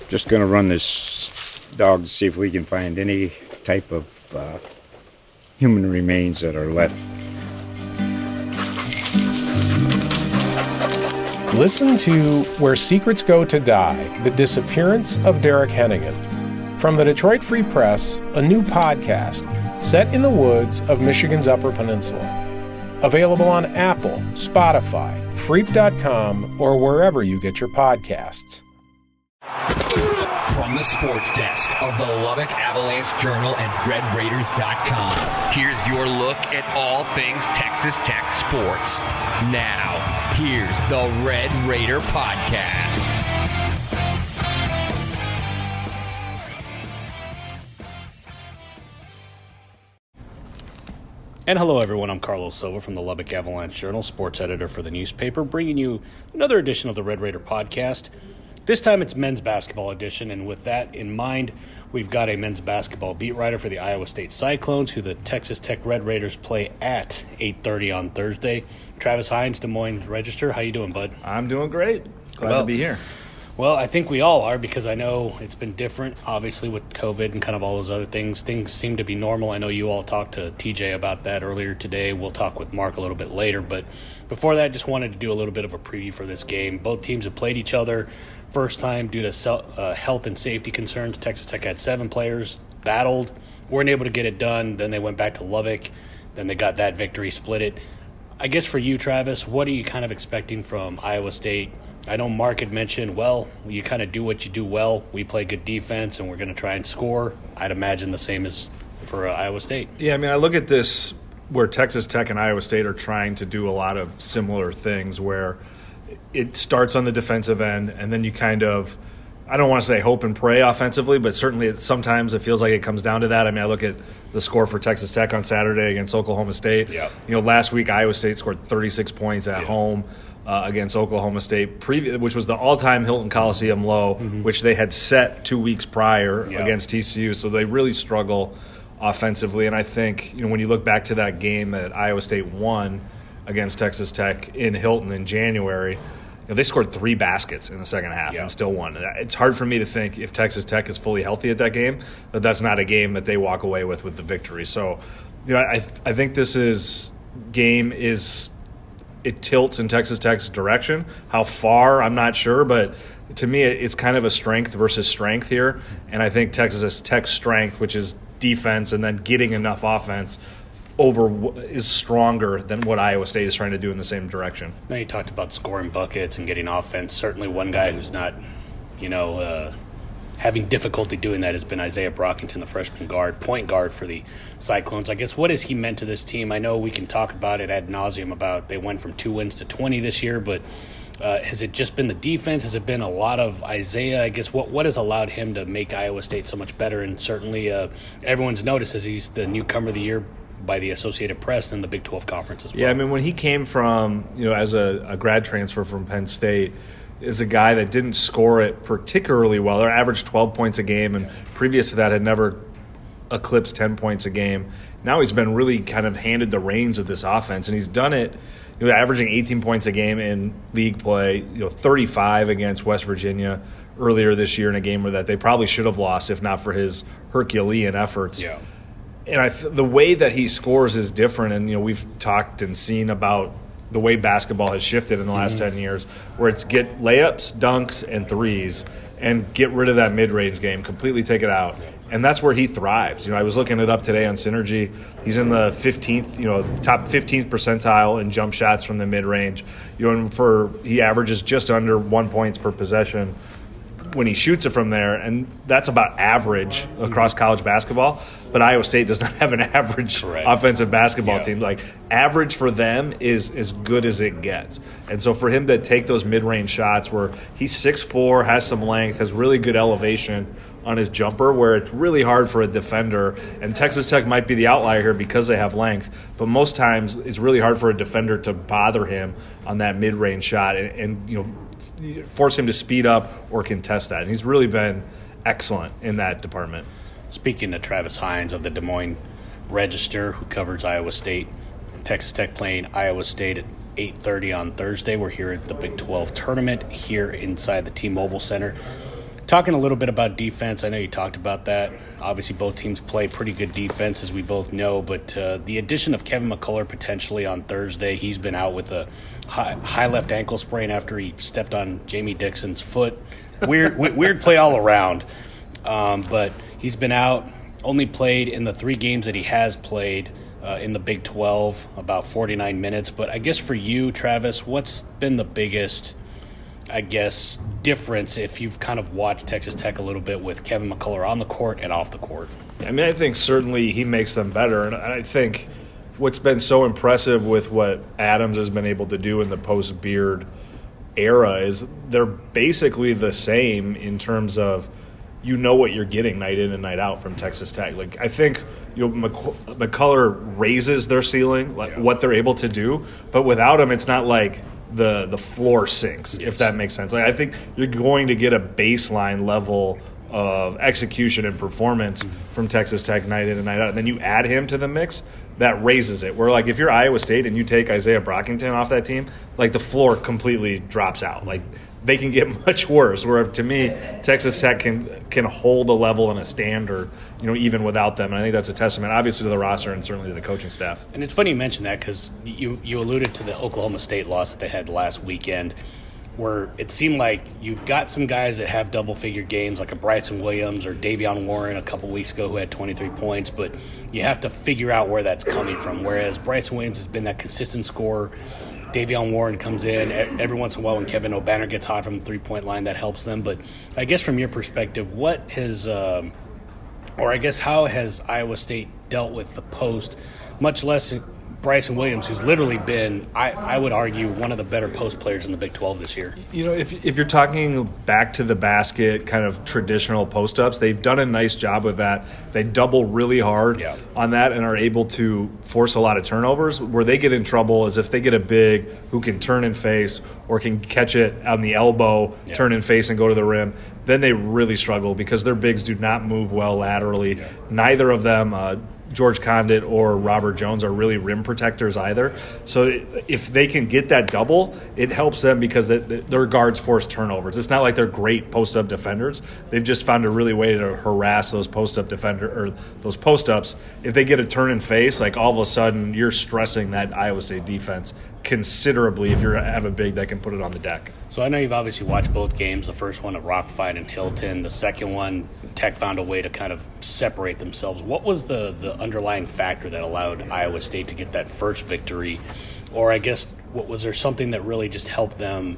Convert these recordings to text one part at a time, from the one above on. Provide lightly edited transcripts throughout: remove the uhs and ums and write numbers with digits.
Just going to run this dog to see if we can find any type of human remains that are left. Listen to Where Secrets Go to Die, The Disappearance of Derek Hennigan. From the Detroit Free Press, a new podcast set in the woods of Michigan's Upper Peninsula. Available on Apple, Spotify, Freep.com, or wherever you get your podcasts. From the sports desk of the Lubbock Avalanche Journal and RedRaiders.com, here's your look at all things Texas Tech sports. Now, here's the Red Raider Podcast. And hello, everyone. I'm Carlos Silva from the Lubbock Avalanche Journal, sports editor for the newspaper, bringing you another edition of the Red Raider Podcast. This time it's men's basketball edition, and with that in mind, we've got a men's basketball beat writer for the Iowa State Cyclones, who the Texas Tech Red Raiders play at 8:30 on Thursday. Travis Hines, Des Moines Register. How you doing, bud? I'm doing great. Glad to be here. Well, I think we all are, because I know it's been different, obviously, with COVID and kind of all those other things. Things seem to be normal. I know you all talked to TJ about that earlier today. We'll talk with Mark a little bit later. But before that, just wanted to do a little bit of a preview for this game. Both teams have played each other first time due to health and safety concerns. Texas Tech had 7 players, battled, weren't able to get it done. Then they went back to Lubbock. Then they got that victory, split it. I guess for you, Travis, what are you kind of expecting from Iowa State? I know Mark had mentioned, well, you kind of do what you do well. We play good defense, and we're going to try and score. I'd imagine the same as for Iowa State. Yeah, I mean, I look at this where Texas Tech and Iowa State are trying to do a lot of similar things, where it starts on the defensive end, and then you kind of, I don't want to say hope and pray offensively, but certainly sometimes it feels like it comes down to that. I mean, I look at the score for Texas Tech on Saturday against Oklahoma State. Yeah. You know, last week Iowa State scored 36 points at home against Oklahoma State, which was the all-time Hilton Coliseum low, which they had set 2 weeks prior against TCU. So they really struggle offensively. And I think, you know, when you look back to that game that Iowa State won against Texas Tech in Hilton in January, you know, they scored 3 baskets in the second half and still won. It's hard for me to think, if Texas Tech is fully healthy at that game, that that's not a game that they walk away with the victory. So, you know, I think this game it tilts in Texas Tech's direction. How far, I'm not sure, but to me it's kind of a strength versus strength here. And I think Texas Tech's strength, which is defense and then getting enough offense, is stronger than what Iowa State is trying to do in the same direction. Now, you talked about scoring buckets and getting offense. Certainly one guy who's not, having difficulty doing that has been Isaiah Brockington, the freshman point guard for the Cyclones. I guess, what has he meant to this team? I know we can talk about it ad nauseum about they went from 2 wins to 20 this year, but has it just been the defense? Has it been a lot of Isaiah? I guess what has allowed him to make Iowa State so much better? And certainly everyone's noticed as he's the newcomer of the year by the Associated Press and the Big 12 Conference as well. Yeah, I mean, when he came from, as a grad transfer from Penn State, is a guy that didn't score it particularly well. They averaged 12 points a game, and previous to that had never eclipsed 10 points a game. Now he's been really kind of handed the reins of this offense, and he's done it, averaging 18 points a game in league play, 35 against West Virginia earlier this year in a game that they probably should have lost if not for his Herculean efforts. Yeah. And the way that he scores is different, and we've talked and seen about the way basketball has shifted in the last 10 years, where it's get layups, dunks, and threes, and get rid of that mid-range game, completely take it out. And that's where he thrives. I was looking it up today on Synergy. He's in the 15th, top 15th percentile in jump shots from the mid-range. And he averages just under 1 point per possession when he shoots it from there, and that's about average across college basketball. But Iowa State does not have an average offensive basketball team. Like, average for them is as good as it gets. And so for him to take those mid-range shots where he's 6'4", has some length, has really good elevation on his jumper, where it's really hard for a defender, and Texas Tech might be the outlier here because they have length, but most times it's really hard for a defender to bother him on that mid-range shot and force him to speed up or contest that. And he's really been excellent in that department. Speaking to Travis Hines of the Des Moines Register, who covers Iowa State, Texas Tech playing Iowa State at 8:30 on Thursday. We're here at the Big 12 tournament here inside the T-Mobile Center. Talking a little bit about defense, I know you talked about that. Obviously, both teams play pretty good defense, as we both know, but the addition of Kevin McCullough potentially on Thursday, he's been out with a high left ankle sprain after he stepped on Jamie Dixon's foot. Weird play all around, but he's been out, only played in the 3 games that he has played in the Big 12, about 49 minutes. But I guess for you, Travis, what's been the biggest, I guess, difference if you've kind of watched Texas Tech a little bit with Kevin McCullough on the court and off the court? I mean, I think certainly he makes them better, and I think what's been so impressive with what Adams has been able to do in the post-Beard era is they're basically the same in terms of you know what you're getting night in and night out from Texas Tech. Like, I think McCullough raises their ceiling, like what they're able to do, but without him, it's not like the floor sinks, if that makes sense. Like, I think you're going to get a baseline level of execution and performance from Texas Tech night in and night out, and then you add him to the mix, that raises it. Where, like, if you're Iowa State and you take Isaiah Brockington off that team, like, the floor completely drops out. Like, they can get much worse. Where, to me, Texas Tech can hold a level and a standard, even without them. And I think that's a testament, obviously, to the roster and certainly to the coaching staff. And it's funny you mention that because you alluded to the Oklahoma State loss that they had last weekend, where it seemed like you've got some guys that have double-figure games, like a Bryson Williams or Davion Warren a couple weeks ago who had 23 points, but you have to figure out where that's coming from. Whereas Bryson Williams has been that consistent scorer. Davion Warren comes in every once in a while when Kevin O'Banner gets hot from the three-point line. That helps them. But I guess from your perspective, what has how has Iowa State dealt with the post, much less Bryson Williams, who's literally been, I would argue, one of the better post players in the Big 12 this year? If you're talking back to the basket, kind of traditional post-ups, they've done a nice job with that. They double really hard on that and are able to force a lot of turnovers. Where they get in trouble is if they get a big who can turn and face or can catch it on the elbow, turn and face and go to the rim, then they really struggle because their bigs do not move well laterally. Neither of them, George Condit or Robert Jones, are really rim protectors either. So if they can get that double, it helps them because their guards force turnovers. It's not like they're great post-up defenders. They've just found a really way to harass those post-up those post-ups. If they get a turn and face, like all of a sudden you're stressing that Iowa State defense considerably if you have a big that can put it on the deck. So I know you've obviously watched both games, the first one at Rock Fight in Hilton, the second one, Tech found a way to kind of separate themselves. What was the underlying factor that allowed Iowa State to get that first victory? Or I guess, was there something that really just helped them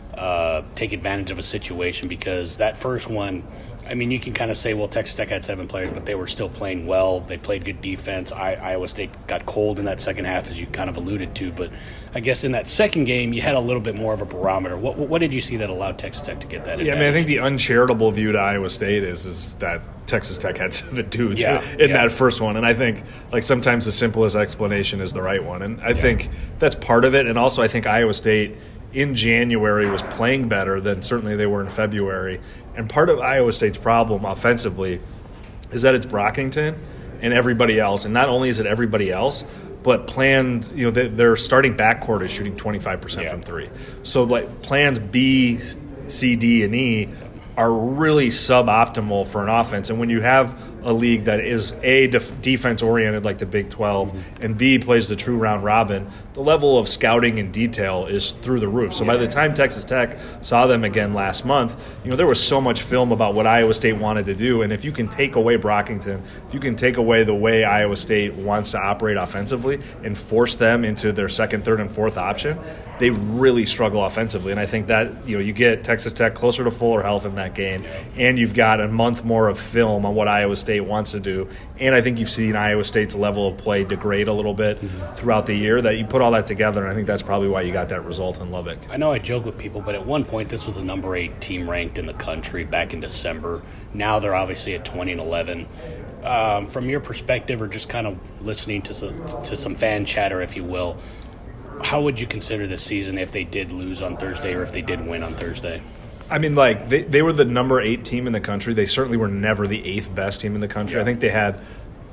take advantage of a situation? Because that first one, I mean, you can kind of say, well, Texas Tech had 7 players, but they were still playing well. They played good defense. Iowa State got cold in that second half, as you kind of alluded to. But I guess in that second game, you had a little bit more of a barometer. What did you see that allowed Texas Tech to get that advantage? Yeah, I mean, I think the uncharitable view to Iowa State is that Texas Tech had 7 dudes in that first one. And I think, like, sometimes the simplest explanation is the right one. And I think that's part of it. And also I think Iowa State in January was playing better than certainly they were in February. And part of Iowa State's problem offensively is that it's Brockington and everybody else. And not only is it everybody else, but planned, their starting backcourt is shooting 25% from 3. So, like, plans B, C, D, and E are really suboptimal for an offense. And when you have a league that is A, defense-oriented like the Big 12, and B, plays the true round robin, the level of scouting and detail is through the roof. So by the time Texas Tech saw them again last month, there was so much film about what Iowa State wanted to do. And if you can take away Brockington, if you can take away the way Iowa State wants to operate offensively and force them into their second, third, and fourth option, they really struggle offensively. And I think that, you get Texas Tech closer to fuller health in that game, and you've got a month more of film on what Iowa State wants to do. And I think you've seen Iowa State's level of play degrade a little bit throughout the year. That you put all that together, and I think that's probably why you got that result in Lubbock. I know I joke with people, but at one point this was the number 8 team ranked in the country back in December. Now they're obviously at 20-11. From your perspective, or just kind of listening to some fan chatter, if you will, how would you consider this season if they did lose on Thursday or if they did win on Thursday? I mean, like, they were the number 8 team in the country. They certainly were never the 8th best team in the country. I think they had,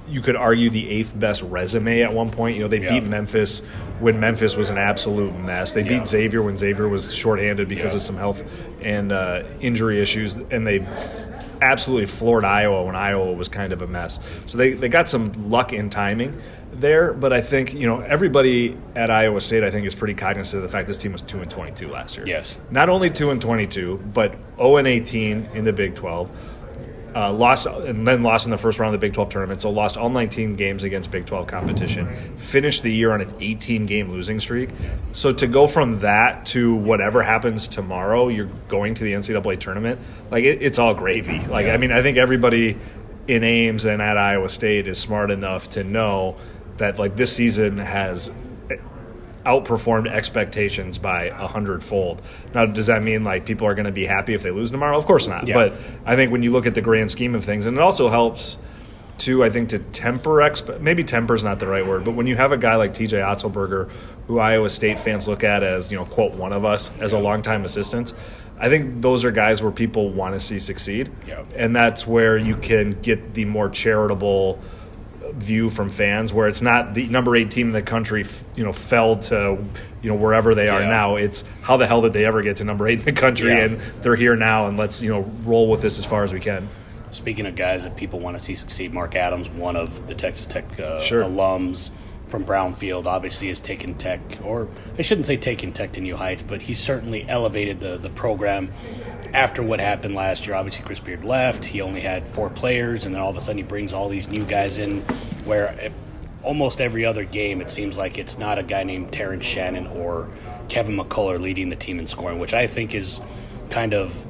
you could argue the 8th best resume at one point. You know, they beat Memphis when Memphis was an absolute mess. They beat Xavier when Xavier was shorthanded because of some health and injury issues, and they absolutely floored Iowa when Iowa was kind of a mess. So they got some luck in timing there, but I think, you know, everybody at Iowa State, I think, is pretty cognizant of the fact this team was 2-22 last year. Yes. Not only 2-22, but 0-18 in the Big 12. Lost in the first round of the Big 12 tournament, so lost all 19 games against Big 12 competition. Finished the year on an 18-game losing streak. So to go from that to whatever happens tomorrow, you're going to the NCAA tournament, like it's all gravy. Like, I mean, I think everybody in Ames and at Iowa State is smart enough to know that, like, this season has outperformed expectations by 100-fold. Now, does that mean, like, people are going to be happy if they lose tomorrow? Of course not. Yeah. But I think when you look at the grand scheme of things, and it also helps to, I think, to temper maybe temper is not the right word, but when you have a guy like TJ Otzelberger, who Iowa State fans look at as, you know, quote, one of us, as a longtime assistant, I think those are guys where people want to see succeed. Yeah. And that's where you can get the more charitable view from fans, where it's not the number 8 team in the country, you know, fell to, you know, wherever they are now. It's how the hell did they ever get to number 8 in the country, and they're here now, and let's, you know, roll with this as far as we can. Speaking of guys that people want to see succeed, Mark Adams, one of the Texas Tech alums from Brownfield, obviously has taken Tech, or I shouldn't say taken Tech to new heights, but he certainly elevated the program after what happened last year. Obviously, Chris Beard left. He only had 4 players, and then all of a sudden he brings all these new guys in, where almost every other game it seems like it's not a guy named Terrence Shannon or Kevin McCullough leading the team in scoring, which I think is kind of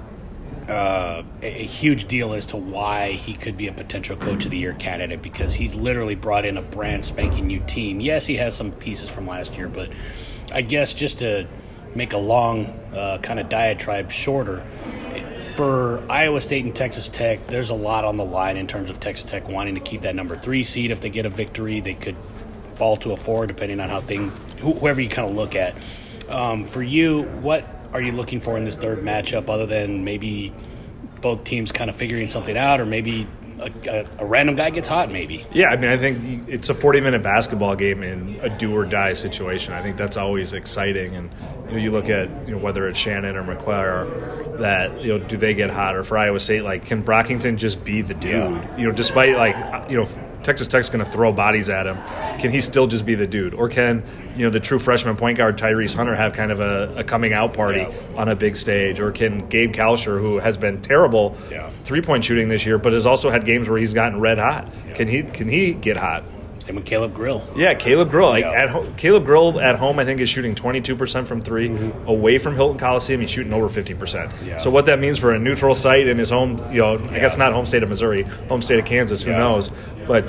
a huge deal as to why he could be a potential Coach of the Year candidate, because he's literally brought in a brand spanking new team. Yes, he has some pieces from last year, but I guess just to make a long kind of diatribe shorter, for Iowa State and Texas Tech, there's a lot on the line in terms of Texas Tech wanting to keep that number 3 seed. If they get a victory, they could fall to a 4, depending on how whoever you kind of look at. For you, what are you looking for in this third matchup, other than maybe both teams kind of figuring something out, or maybe a random guy gets hot, maybe? Yeah, I mean, I think it's a 40-minute basketball game in a do-or-die situation. I think that's always exciting. And you look at whether it's Shannon or McCullough, that do they get hot? Or for Iowa State, like, can Brockington just be the dude? Yeah. Despite Texas Tech's going to throw bodies at him, can he still just be the dude? Or can the true freshman point guard Tyrese Hunter have kind of a coming out party on a big stage? Or can Gabe Kalsher, who has been terrible three-point shooting this year, but has also had games where he's gotten red hot, can he get hot? Same with Caleb Grill. Yeah, Caleb Grill. Caleb Grill at home, I think, is shooting 22% from 3. Mm-hmm. Away from Hilton Coliseum, he's shooting over 50%. Yeah. So what that means for a neutral site in his home, I guess not home state of Missouri, home state of Kansas, who knows. But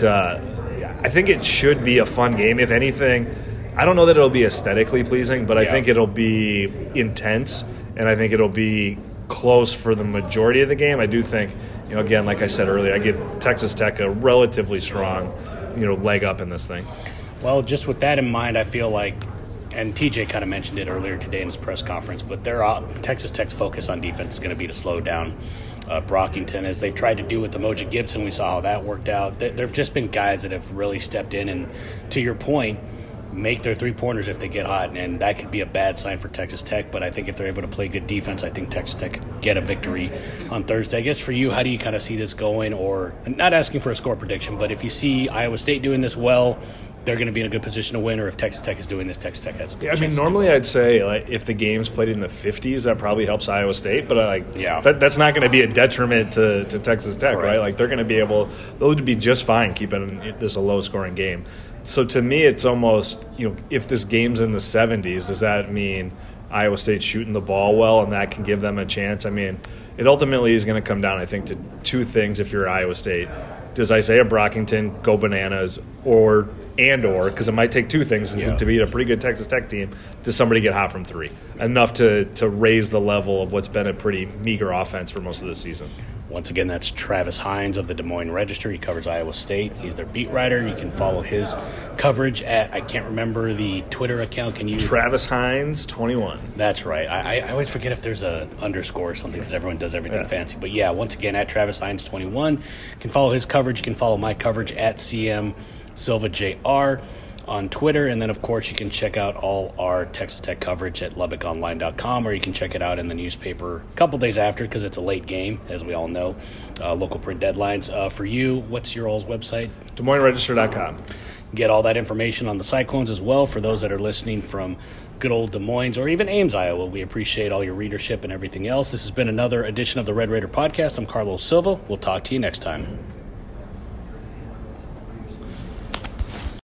I think it should be a fun game. If anything, I don't know that it'll be aesthetically pleasing, but I think it'll be intense, and I think it'll be close for the majority of the game. I do think, again, like I said earlier, I give Texas Tech a relatively strong leg up in this thing. Well, just with that in mind, I feel like, and TJ kind of mentioned it earlier today in his press conference, but Texas Tech's focus on defense is going to be to slow down Brockington, as they've tried to do with Emoji Gibson. We saw how that worked out. There have just been guys that have really stepped in and, to your point, make their three-pointers if they get hot, and that could be a bad sign for Texas Tech. But I think if they're able to play good defense, I think Texas Tech could get a victory on Thursday. I guess for you, how do you kind of see this going? Or, not asking for a score prediction, but if you see Iowa State doing this well, they're going to be in a good position to win, or if Texas Tech is doing this, Texas Tech has a good chance. Normally I'd say, like, if the game's played in the 50s, that probably helps Iowa State, but that's not going to be a detriment to Texas Tech, right? Like, they're going to be they'll be just fine keeping this a low-scoring game. So to me, it's almost, if this game's in the 70s, does that mean Iowa State's shooting the ball well and that can give them a chance? I mean, it ultimately is going to come down, I think, to two things if you're Iowa State. Does Isaiah Brockington go bananas, or and/or, because it might take two things to beat a pretty good Texas Tech team, to somebody get hot from three. Enough to raise the level of what's been a pretty meager offense for most of the season. Once again, that's Travis Hines of the Des Moines Register. He covers Iowa State. He's their beat writer. You can follow his coverage at, I can't remember the Twitter account. Can you? Travis Hines 21. That's right. I always forget if there's a underscore or something because everyone does everything fancy. But yeah, once again, at Travis Hines 21. You can follow his coverage. You can follow my coverage at CM Silva JR on Twitter. And then, of course, you can check out all our Texas Tech coverage at LubbockOnline.com, or you can check it out in the newspaper a couple days after because it's a late game, as we all know. Local print deadlines. For you, what's your all's website? DesMoinesRegister.com. Get all that information on the Cyclones as well for those that are listening from good old Des Moines or even Ames, Iowa. We appreciate all your readership and everything else. This has been another edition of the Red Raider Podcast. I'm Carlos Silva. We'll talk to you next time.